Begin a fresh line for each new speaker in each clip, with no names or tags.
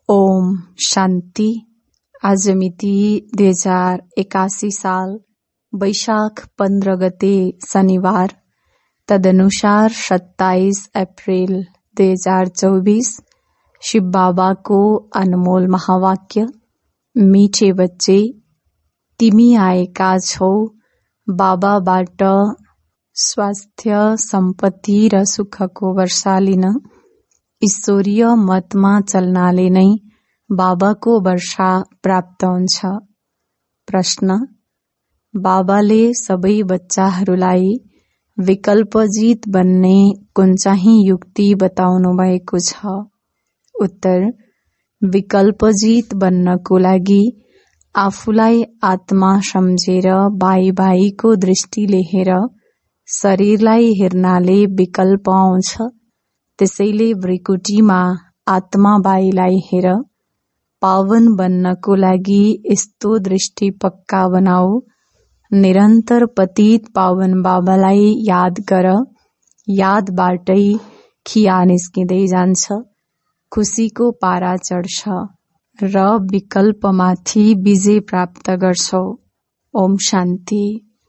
ओम शान्ति। आज मिति 2081 साल वैशाख 15 गते शनिबार, तदनुसार 27 अप्रेल 2024। शिव बाबा को अनमोल महावाक्य। मीठे बच्चे, तिमी आएका छौ बाबाबाट स्वास्थ्य, सम्पत्ति र सुखको वर्षा लिन। ईश्वरीय मतमा चल्नाले नै बाबाको वर्षा प्राप्त हुन्छ। प्रश्न: बाबाले सबै बच्चाहरूलाई विकल्पजित बन्ने कुन चाहिँ युक्ति बताउनु भएको छ? उत्तर: विकल्पजित बन्नको लागि आफूलाई आत्मा सम्झेर बाई-बाईको दृष्टिले हेर। शरीरलाई हेर्नाले विकल्प आउँछ, त्यसैले भ्रिकुटीमा आत्मा बाईलाई हेर। पावन बन्नको लागि यस्तो दृष्टि पक्का बनाऊ। निरन्तर पतित पावन बाबालाई याद गर। यादबाटै खिया निस्किँदै जान्छ, खुसीको पारा चढ्छ र विकल्पमाथि विजय प्राप्त गर्छौ। ओम शान्ति।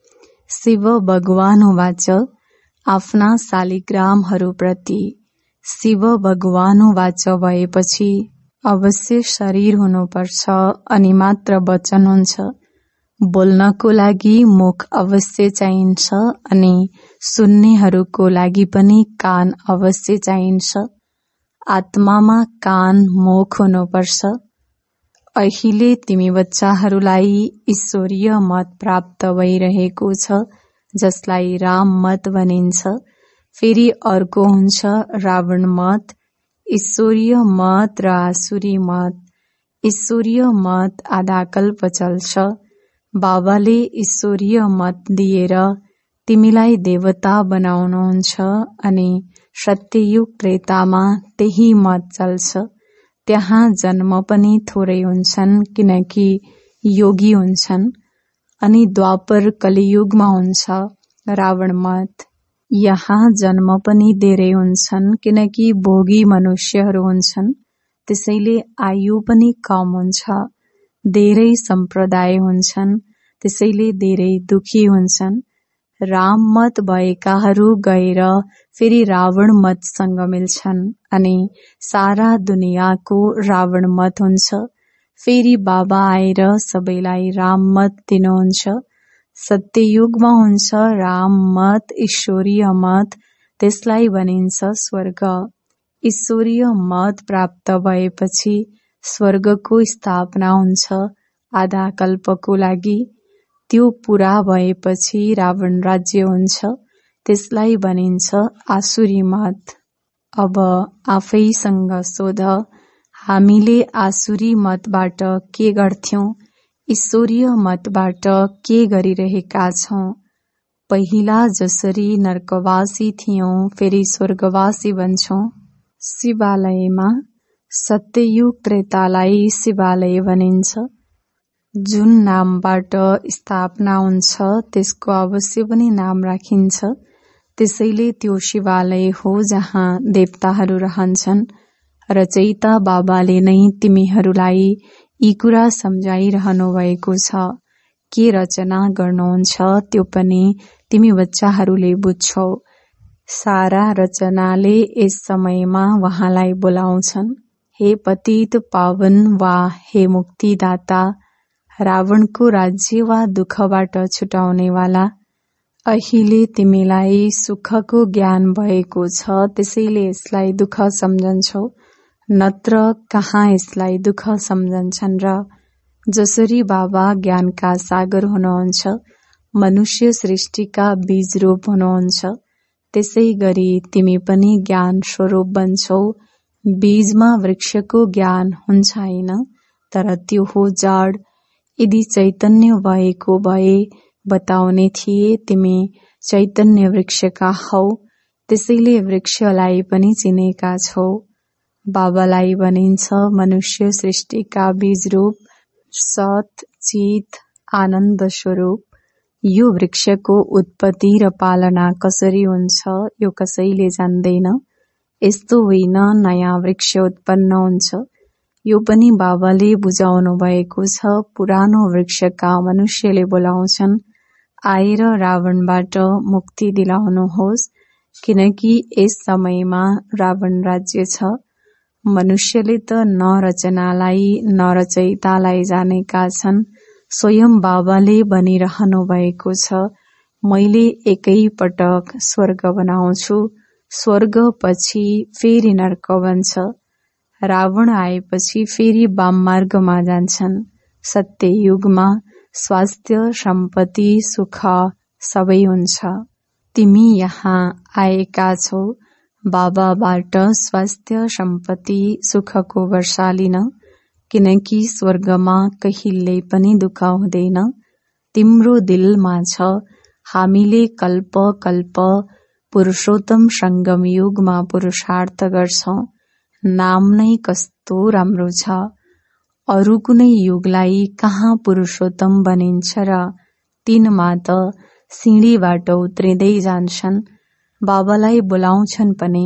शिव भगवान वाच आफ्ना शालिग्रामहरूप्रति। शिव भगवान वाच भएपछि अवश्य शरीर हुनुपर्छ अनि मात्र वचन हुन्छ। बोल्नको लागि मुख अवश्य चाहिन्छ अनि सुन्नेहरूको लागि पनि कान अवश्य चाहिन्छ। आत्मामा कान, मुख हुनुपर्छ। अहिले तिमी बच्चाहरूलाई ईश्वरीय मत प्राप्त भइरहेको छ, जसलाई राम मत भनिन्छ। फेरि अर्को हुन्छ रावण मत, ईश्वरीय मत र आसुरी मत। ईश्वरीय मत आधा कल्प चल्छ। बाबाले ईश्वरीय मत दिएर तिमीलाई देवता बनाउनुहुन्छ अनि सत्ययुग त्रेतामा त्यही मत चल्छ। त्यहाँ जन्म पनि थोरै हुन्छन् किनकि योगी हुन्छन्। अनि द्वापर कलियुगमा हुन्छ रावण मत। यहाँ जन्म पनि धेरै हुन्छन् किनकि भोगी मनुष्यहरू हुन्छन्, त्यसैले आयु पनि कम हुन्छ। धेरै सम्प्रदाय हुन्छन्, त्यसैले धेरै दुखी हुन्छन्। राम मत भएकाहरू गएर फेरि रावण मतसँग मिल्छन् अनि सारा दुनियाँको रावण मत हुन्छ। फेरि बाबा आएर सबैलाई राम मत दिनुहुन्छ। सत्ययुगमा हुन्छ राम मत, ईश्वरीय मत, त्यसलाई भनिन्छ स्वर्ग। ईश्वरीय मत प्राप्त भएपछि स्वर्गको स्थापना हुन्छ आधा कल्पको लागि। त्यो पूरा भएपछि रावण राज्य हुन्छ, त्यसलाई भनिन्छ आसुरी मत। अब आफैसँग सोध, हामीले आसुरी मतबाट के गर्थ्यौं? ईश्वरीय मतबाट के गरिरहेका छौं? पहिला जसरी नरकवासी थियौं, फेरि स्वर्गवासी बन्छौं। शिवालयमा सत्ययुग त्रेतालाई शिवालय भनिन्छ। जुन नामबाट स्थापना हुन्छ त्यसको अवश्य पनि नाम राखिन्छ। त्यसैले त्यो शिवालय हो जहाँ देवताहरू रहन्छन्। रचयिता बाबाले नै तिमीहरूलाई यी कुरा सम्झाइरहनु भएको छ। के रचना गर्नुहुन्छ त्यो पनि तिमी बच्चाहरूले बुझ्छौ। सारा रचनाले यस समयमा वहाँलाई बोलाउँछन्। हे पतित पावन वा हे मुक्तिदाता, रावणको राज्य वा दुःखबाट छुटाउनेवाला। अहिले तिमीलाई सुखको ज्ञान भएको छ, त्यसैले यसलाई दुःख सम्झन्छौ, नत्र कहाँ यसलाई दुःख सम्झन्छन् र? जसरी बाबा ज्ञानका सागर हुनुहुन्छ, मनुष्य सृष्टिका बीज रूप हुनुहुन्छ, त्यसै गरी तिमी पनि ज्ञान स्वरूप बन्छौ। बीजमा वृक्षको ज्ञान हुन्छ होइन, तर त्यो हो जड। यदि चैतन्य भएको भए बताउने थिए तिमी चैतन्य वृक्षका हौ, त्यसैले वृक्षलाई पनि चिनेका छौ। बाबालाई भनिन्छ मनुष्य सृष्टिका बीज रूप, सत, चित, आनन्द स्वरूप। यो वृक्षको उत्पत्ति र पालना कसरी हुन्छ यो कसैले जान्दैन। यस्तो होइन नयाँ वृक्ष उत्पन्न हुन्छ, यो पनि बाबाले बुझाउनु भएको छ। पुरानो वृक्षका मनुष्यले बोलाउँछन्, आएर रावणबाट मुक्ति दिलाउनुहोस्, किनकि यस समयमा रावण राज्य छ। मनुष्यले त न रचनालाई न रचयितालाई जानेका छन्। स्वयं बाबाले भनिरहनु भएको छ, मैले एकै पटक स्वर्ग बनाउँछु, स्वर्ग पछि फेरि नर्क बन्छ। रावण आएपछि फेरि वाम मार्गमा जान्छन्। सत्य युगमा स्वास्थ्य, सम्पत्ति, सुख सबै हुन्छ। तिमी यहाँ आएका छौ बाबाबाट स्वास्थ्य, सम्पत्ति, सुखको वर्षा लिन, किनकि स्वर्गमा कहिल्यै पनि दुःख हुँदैन। तिम्रो दिलमा छ, हामीले कल्प कल्प पुरुषोत्तम संगम युगमा पुरुषार्थ गर्छौं। नाम नै कस्तो राम्रो छ। अरू कुनै युगलाई कहाँ पुरुषोत्तम बनिन्छ र तिनमा त सिँढीबाट उत्रिँदै जान्छन्। बाबालाई बोलाउँछन् पनि,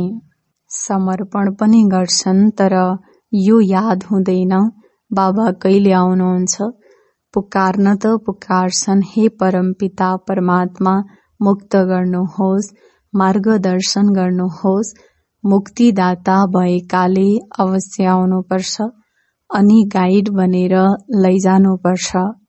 समर्पण पनि गर्छन्, तर यो याद हुँदैन बाबा कहिले आउनुहुन्छ। पुकार्न त पुकार्छन्, हे परमपिता परमात्मा मुक्त गर्नुहोस्, मार्गदर्शन गर्नुहोस्। मुक्तिदाता भएकाले अवश्य आउनुपर्छ अनि गाइड बनेर लैजानुपर्छ।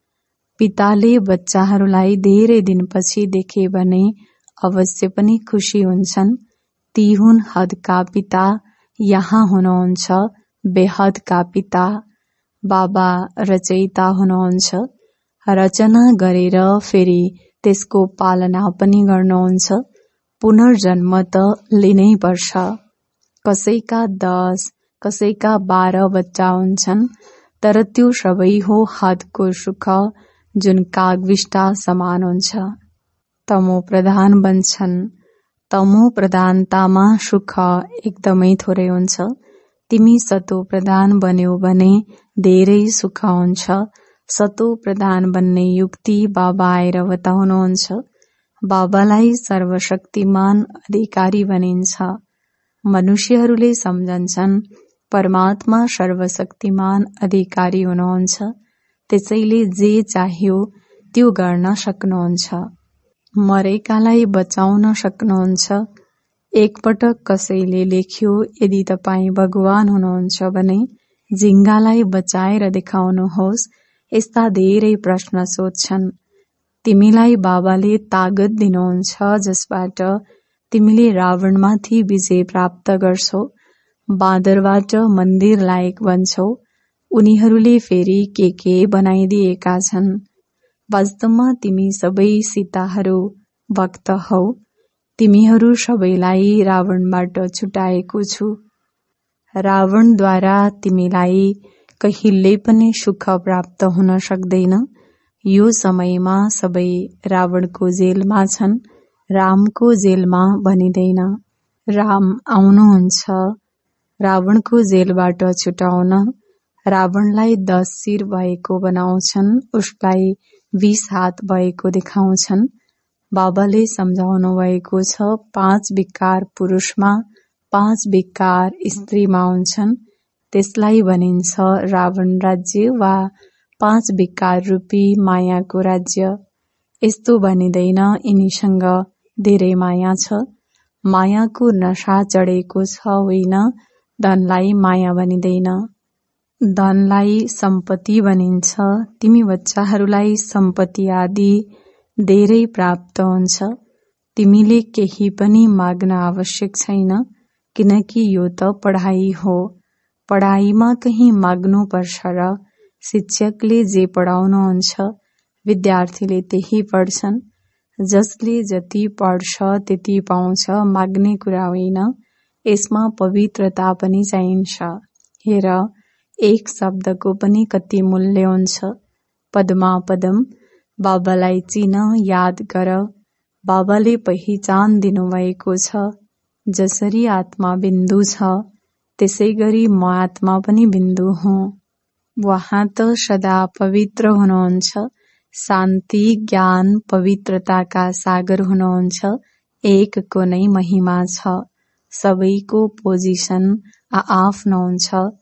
पिताले बच्चाहरूलाई धेरै दिनपछि देखे भने अवश्य पनि खुसी हुन्छन्। ती हुन् हदका पिता, यहाँ हुनुहुन्छ बेहदका पिता। बाबा रचयिता हुनुहुन्छ, रचना गरेर फेरि त्यसको पालना पनि गर्नुहुन्छ। पुनर्जन्म त लिनै पर्छ। कसैका 10, कसैका 12 बच्चा हुन्छन्, तर त्यो सबै हो हदको सुख, जुन कागविष्टा समान हुन्छ। तमो प्रधान बन्छन्। तमो प्रधानतामा सुख एकदमै थोरै हुन्छ। तिमी सतो प्रधान बन्यौ भने धेरै सुख हुन्छ। सतो प्रधान बन्ने युक्ति बाबा आएर बताउनुहुन्छ। बाबालाई सर्वशक्तिमान अधिकारी भनिन्छ। मनुष्यहरूले सम्झन्छन् परमात्मा सर्वशक्तिमान अधिकारी हुनुहुन्छ, त्यसैले जे चाहियो त्यो गर्न सक्नुहुन्छ। मरेकालाई बचाउन सक्नुहुन्छ। एकपटक कसैले लेख्यो, यदि तपाईँ भगवान हुनुहुन्छ भने झिङ्गालाई बचाएर देखाउनुहोस्। यस्ता धेरै प्रश्न सोध्छन्। तिमीलाई बाबाले तागत दिनुहुन्छ, जसबाट तिमीले रावणमाथि विजय प्राप्त गर्छौ, बाँदरबाट मन्दिर लायक बन्छौ। उनीहरूले फेरि के बनाइदिएका छन्। वास्तवमा तिमी सबै सीताहरू भक्त हौ। तिमीहरू सबैलाई रावणबाट छुटाएको छु। रावणद्वारा तिमीलाई कहिल्यै पनि सुख प्राप्त हुन सक्दैन। यो समयमा सबै रावणको जेलमा छन्। रामको जेलमा भनिँदैन। राम आउनुहुन्छ रावणको जेलबाट छुटाउन। रावणलाई 10 शिर भएको बनाउँछन्, उसलाई 20 हात भएको देखाउँछन्। बाबाले सम्झाउनु भएको छ, 5 विकार पुरुषमा 5 विकार स्त्रीमा हुन्छन्। त्यसलाई भनिन्छ रावण राज्य वा 5 विकार रूपी मायाको राज्य। यस्तो भनिँदैन यिनीसँग धेरै माया छ। मायाको नशा चढेको छ, होइन। धनलाई माया भनिँदैन। धनलाई सम्पत्ति भनिन्छ। तिमी बच्चाहरूलाई सम्पत्ति आदि धेरै प्राप्त हुन्छ। तिमीले केही पनि माग्न आवश्यक छैन, किनकि यो त पढाइ हो। पढाइमा कहीँ माग्नु पर्छ र शिक्षकले जे पढाउनुहुन्छ विद्यार्थीले त्यही पढ्छन्। जसले जति पढ्छ त्यति पाउँछ, माग्ने कुरा होइन। यसमा पवित्रता पनि चाहिन्छ। हेर, एक शब्दको पनि कति मूल्य हुन्छ। पदमा पदम। बाबालाई चिन, याद गर। बाबाले पहिचान दिनुभएको छ। जसरी आत्मा बिन्दु छ, त्यसै गरी म आत्मा पनि बिन्दु हुँ। वहाँ त सदा पवित्र हुनुहुन्छ। शान्ति, ज्ञान, पवित्रताका सागर हुनुहुन्छ। एकको नै महिमा छ। सबैको पोजिसन आआफ्नो हुन्छ।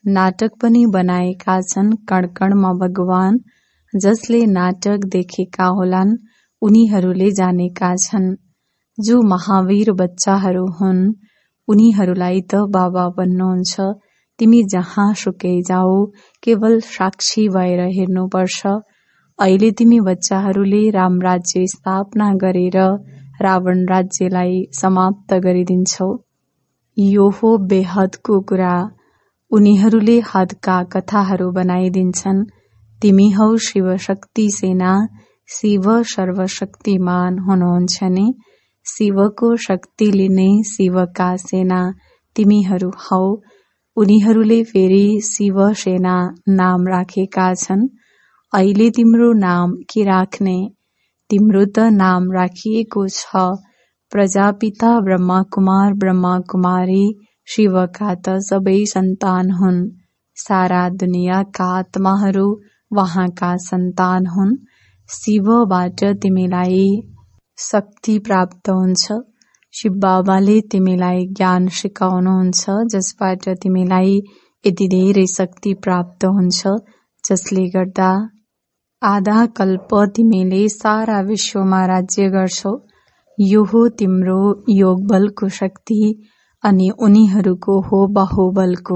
नाटक पनि बनाएका छन् कणकणमा भगवान। जसले नाटक देखेका होलान् उनीहरूले जानेका छन्। जो महावीर बच्चाहरू हुन् उनीहरूलाई त बाबा भन्नुहुन्छ। तिमी जहाँ सुकै जाऊ केवल साक्षी भएर हेर्नुपर्छ। अहिले तिमी बच्चाहरूले राम राज्य स्थापना गरेर रावण राज्यलाई समाप्त गरिदिन्छौ। यो हो बेहदको कुरा। उनीहरूले हदका कथाहरू बनाइदिन्छन्। तिमी हौ शिवशक्ति सेना। शिव सर्वशक्तिमान हुनुहुन्छ नि। शिवको शक्ति लिने शिवका सेना तिमीहरू हौ। उनीहरूले फेरि शिवसेना नाम राखेका छन्। अहिले तिम्रो नाम के राख्ने? तिम्रो त नाम राखिएको छ। प्रजापिता ब्रह्मकुमार ब्रह्मकुमारी शिवका त सबै सन्तान हुन्। सारा दुनियाँका आत्माहरू वहाँका सन्तान हुन्। शिवबाट तिमीलाई शक्ति प्राप्त हुन्छ। शिव बाबाले तिमीलाई ज्ञान सिकाउनुहुन्छ जसबाट तिमीलाई यति धेरै शक्ति प्राप्त हुन्छ जसले गर्दा आधा कल्प तिमीले सारा विश्वमा राज्य गर्छौ। यो हो तिम्रो योग बलको शक्ति अनि उनीहरूको हो बाहुबलको।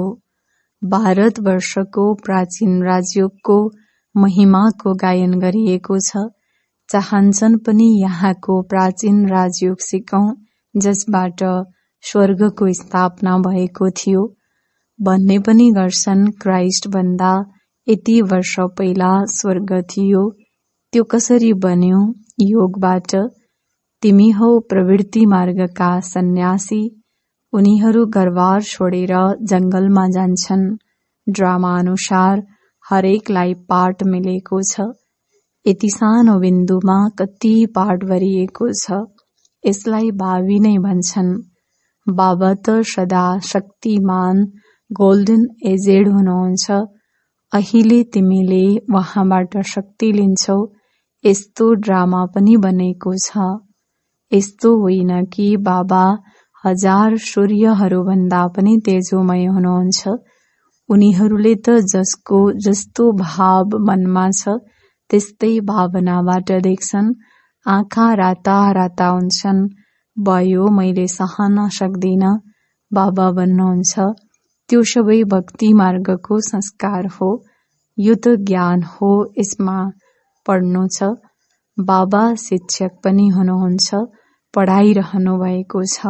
भारतवर्षको प्राचीन राजयोगको महिमाको गायन गरिएको छ। चाहन्छन् पनि यहाँको प्राचीन राजयोग सिकौं जसबाट स्वर्गको स्थापना भएको थियो भन्ने पनि गर्छन्। क्राइस्ट भन्दा यति वर्ष पहिला स्वर्ग थियो। त्यो कसरी बन्यो? योगबाट। तिमी हौ प्रवृत्ति मार्गका सन्यासी। उनीहरू घरबार छोडेर जंगलमा जान्छन्। ड्रामा अनुसार हरेकलाई पाठ मिलेको छ। यति सानो बिन्दुमा कति पाठ भरिएको छ। यसलाई भावी नै भन्छन्। बाबा त सदा शक्तिमान गोल्डन एजेड हुनुहुन्छ। अहिले तिमीले वहाँबाट शक्ति लिन्छौ। यस्तो ड्रामा पनि बनेको छ। यस्तो होइन कि बाबा 1000 सूर्यहरू भन्दा पनि तेजोमय हुनुहुन्छ। उनीहरूले त जसको जस्तो भाव मनमा छ त्यस्तै भावनाबाट देख्छन्। आँखा राता राता हुन्छन्। भयो मैले सहन सक्दिन बाबा भन्नुहुन्छ। त्यो सबै भक्ति मार्गको संस्कार हो। यो त ज्ञान हो। यसमा पढ्नु छ। बाबा शिक्षक पनि हुनुहुन्छ। पढाइरहनु भएको छ।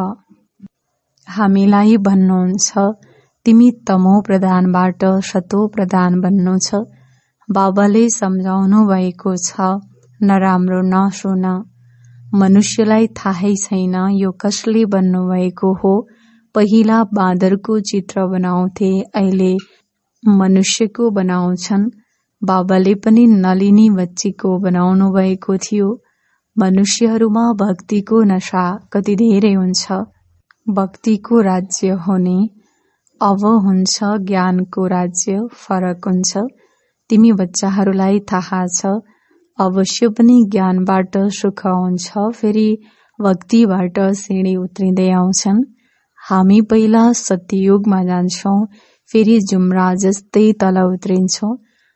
हामीलाई भन्नुहुन्छ तिमी तमो प्रधानबाट सतो प्रधान बन्नु छ। बाबाले सम्झाउनु भएको छ नराम्रो नसुन। मनुष्यलाई थाहै छैन यो कसले बन्नुभएको हो। पहिला बाँदरको चित्र बनाउँथे अहिले मनुष्यको बनाउँछन्। बाबाले पनि नलिनी बच्चीको बनाउनु भएको थियो। मनुष्यहरूमा भक्तिको नशा कति धेरै हुन्छ। भक्तिको राज्य हुने अब हुन्छ ज्ञानको राज्य। फरक हुन्छ। तिमी बच्चाहरूलाई थाहा छ। अवश्य पनि ज्ञानबाट सुख हुन्छ। फेरि भक्तिबाट सिँढी उत्रिँदै आउँछन्। हामी पहिला सत्ययुगमा जान्छौं। फेरि जुम्रा जस्तै तल उत्रिन्छौं।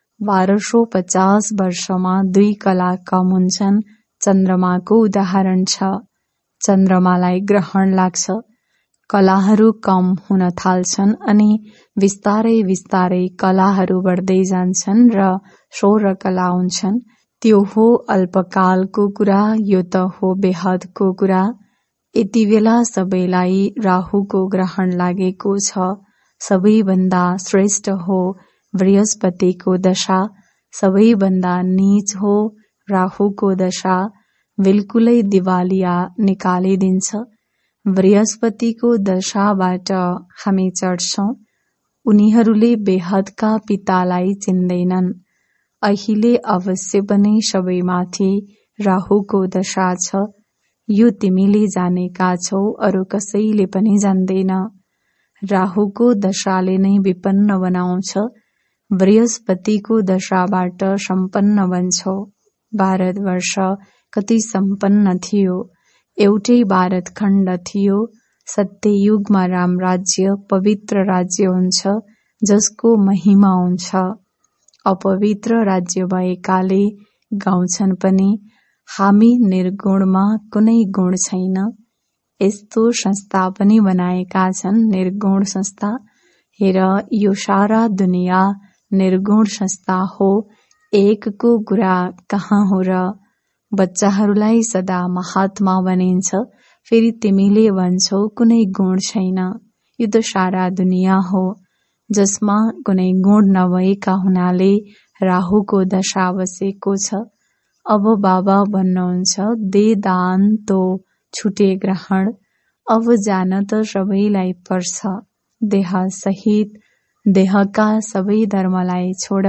1250 वर्षमा 2 कला कम हुन्छन्। चन्द्रमाको उदाहरण छ। चन्द्रमालाई ग्रहण लाग्छ। कलाहरू कम हुन थाल्छन् अनि बिस्तारै बिस्तारै कलाहरू बढ्दै जान्छन् र 16 कला हुन्छन्। त्यो हो अल्पकालको कुरा। यो त हो बेहदको कुरा। यति बेला सबैलाई राहुको ग्रहण लागेको छ। सबैभन्दा श्रेष्ठ हो बृहस्पतिको दशा। सबैभन्दा नीच हो राहुको दशा। बिल्कुलै दिवालिया निकालिदिन्छ। बृहस्पतिको दशाबाट हामी चढ्छौं। उनीहरूले बेहदका पितालाई चिन्दैनन्। अहिले अवश्य पनि सबैमाथि राहुको दशा छ। यो तिमीले जानेका छौ। अरू कसैले पनि जान्दैन। राहुको दशाले नै विपन्न बनाउँछ। बृहस्पतिको दशाबाट सम्पन्न बन्छौ। भारतवर्ष कति सम्पन्न थियो। एउटै भारतखण्ड थियो। सत्ययुगमा राम राज्य पवित्र राज्य हुन्छ जसको महिमा हुन्छ। अपवित्र राज्य भएकाले गाउँछन् पनि हामी निर्गुणमा कुनै गुण छैन। यस्तो संस्था पनि बनाएका छन्, निर्गुण संस्था। हेर, यो सारा दुनियाँ निर्गुण संस्था हो। एकको कुरा कहाँ हो र? बच्चाहरूलाई सदा महात्मा बनिन्छ, फेरि तिमीले भन्छौ कुनै गुण छैन। यो त सारा दुनियाँ हो जसमा कुनै गुण नभएका हुनाले राहुको दशा बसेको छ। अब बाबा भन्नुहुन्छ दे दान तो छुटे ग्रहण। अब जान त सबैलाई पर्छ। देह सहित देहका सबै धर्मलाई छोड।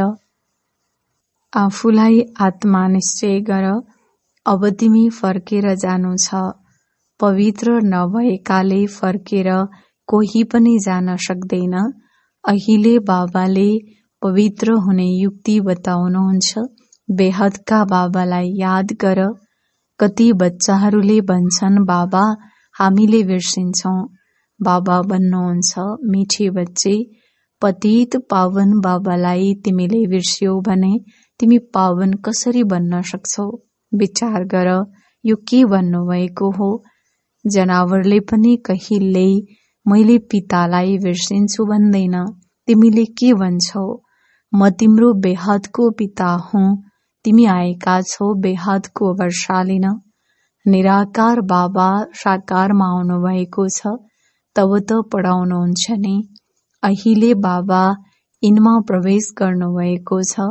आफूलाई आत्मा निश्चय गर। अब तिमी फर्केर जानु छ। पवित्र नभएकाले फर्केर कोही पनि जान सक्दैन। अहिले बाबाले पवित्र हुने युक्ति बताउनुहुन्छ। बेहदका बाबालाई याद गर। कति बच्चाहरूले भन्छन् बाबा हामीले बिर्सिन्छौं। बाबा भन्नुहुन्छ मिठे बच्चे, पतित पावन बाबालाई तिमीले बिर्स्यौ भने तिमी पावन कसरी बन्न सक्छौ? विचार गर, यो के भन्नुभएको हो? जनावरले पनि कहिल्यै मैले पितालाई बिर्सिन्छु भन्दैन। तिमीले के भन्छौ? म तिम्रो बेहदको पिता हुँ। तिमी आएका छौ बेहदको वर्षा लिन। निराकार बाबा साकारमा आउनु भएको छ। तब त पढाउनुहुन्छ नि। अहिले बाबा यिनमा प्रवेश गर्नुभएको छ।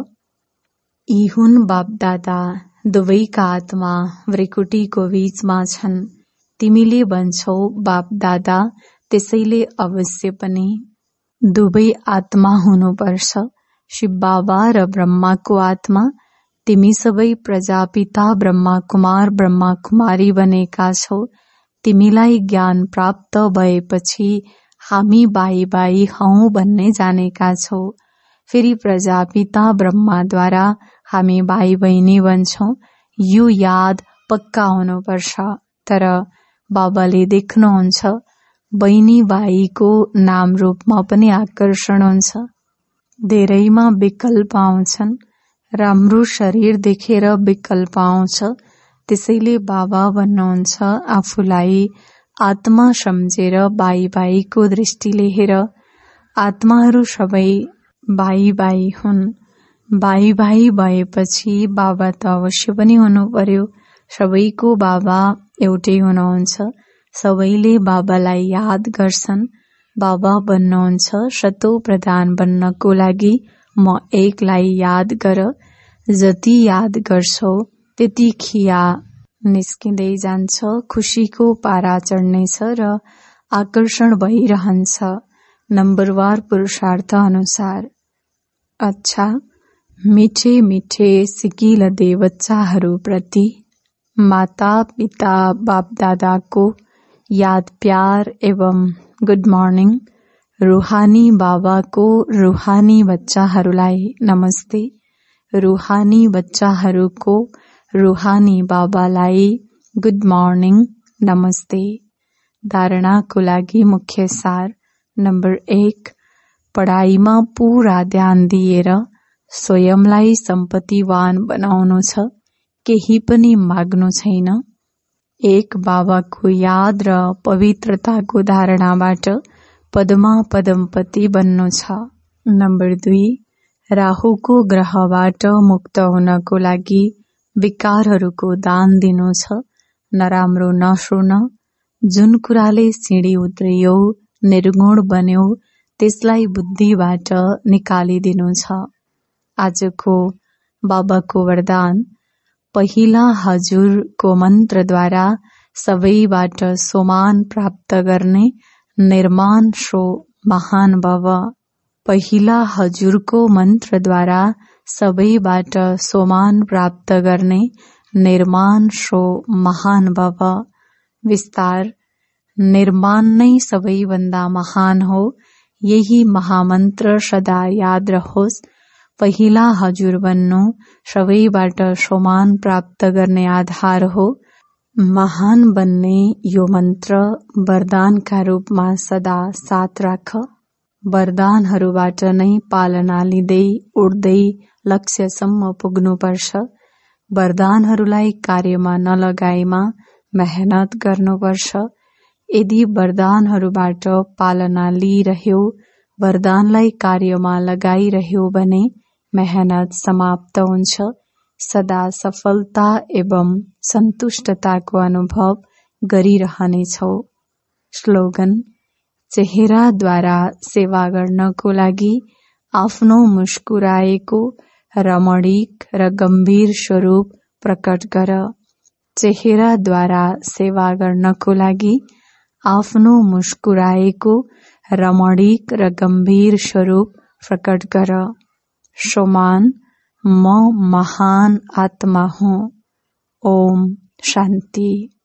यी हुन् बापदादा। दुवैका आत्मा भ्रिकुटीको बीचमा छन्। तिमीले भन्छौ बापदादा, त्यसैले अवश्य पनि दुवै आत्मा हुनुपर्छ। शिव बाबा र ब्रह्माको आत्मा। तिमी सबै प्रजापिता ब्रह्मा कुमार ब्रह्मा कुमारी बनेका छौ। तिमीलाई ज्ञान प्राप्त भएपछि हामी भाइ भाइ हौं भन्ने जानेका छौ। फेरि प्रजापिता ब्रह्माद्वारा हामी भाइ बहिनी बन्छौं। यो याद पक्का हुनुपर्छ। तर बाबाले देख्नुहुन्छ बहिनी भाइको नाम रूपमा पनि आकर्षण हुन्छ। धेरैमा विकल्प आउँछन्। राम्रो शरीर देखेर विकल्प आउँछ। त्यसैले बाबा भन्नुहुन्छ आफूलाई आत्मा सम्झेर भाइ भाइको दृष्टिले हेर। आत्माहरू सबै भाइ भाइ हुन्। भाइ भाइ भएपछि बाबा त अवश्य पनि हुनु पर्यो। सबैको बाबा एउटै हुनुहुन्छ। सबैले बाबालाई याद गर्छन्। बाबा भन्नुहुन्छ शतो प्रधान बन्नको लागि म एकलाई याद गर। जति याद गर्छौ त्यति खिया निस्किँदै जान्छ। खुसीको पारा चढ्नेछ र आकर्षण भइरहन्छ नम्बरवार पुरुषार्थ अनुसार। अच्छा, मिठे मिठे सिकिलदे बच्चाहरू प्रति माता पिता बापदादाको याद प्यार एवं गुड मर्निङ। रूहानी बाबाको रूहानी बच्चाहरूलाई नमस्ते। रूहानी बच्चाहरूको रूहानी बाबालाई गुड मर्निङ नमस्ते। धारणाको लागि मुख्य सार। नम्बर 1, पढाइमा पूरा ध्यान दिएर स्वयंलाई सम्पत्तिवान बनाउनु छ। केही पनि माग्नु छैन। 1 बाबाको याद र पवित्रताको धारणाबाट पदमा पदमपति बन्नु छ। नम्बर 2, राहुको ग्रहबाट मुक्त हुनको लागि विकारहरूको दान दिनु छ। नराम्रो नसुर्न। जुन कुराले सिँढी उत्रियौ, निर्गुण बन्यौ, त्यसलाई बुद्धिबाट निकालिदिनु छ। आजको बाबाको वरदान। पहिला हजुरको मन्त्रद्वारा सबैबाट सोमान प्राप्त गर्ने निर्माण सो महान भव। पहिला हजुरको मन्त्रद्वारा सबैबाट सोमान प्राप्त गर्ने निर्माण सो महान भव। विस्तार। निर्माण नै सबैभन्दा महान हो। यही महामन्त्र सदा याद रहोस्। पहिला हजुर बन्नु सबैबाट सोमान प्राप्त गर्ने आधार हो। महान बन्ने यो मन्त्र वरदानका रूपमा सदा साथ राख। वरदानहरूबाट नै पालना लिँदै उड्दै लक्ष्यसम्म पुग्नुपर्छ। वरदानहरूलाई कार्यमा नलगाएमा मेहनत गर्नुपर्छ। यदि वरदानहरूबाट पालना लिइरह्यो, वरदानलाई कार्यमा लगाइरह्यो भने मेहनत समाप्त हुन्छ। सदा सफलता एवं सन्तुष्टताको अनुभव गरिरहनेछौ। स्लोगन: चेहराद्वारा सेवा गर्नको लागि आफ्नो मुस्कुराएको रमणीक र गम्भीर स्वरूप प्रकट गर। चेहराद्वारा सेवा गर्नको लागि आफ्नो मुस्कुराएको रमणीक र गम्भीर स्वरूप प्रकट गर। सोमान: म महान आत्मा हुँ। ओम शान्ति।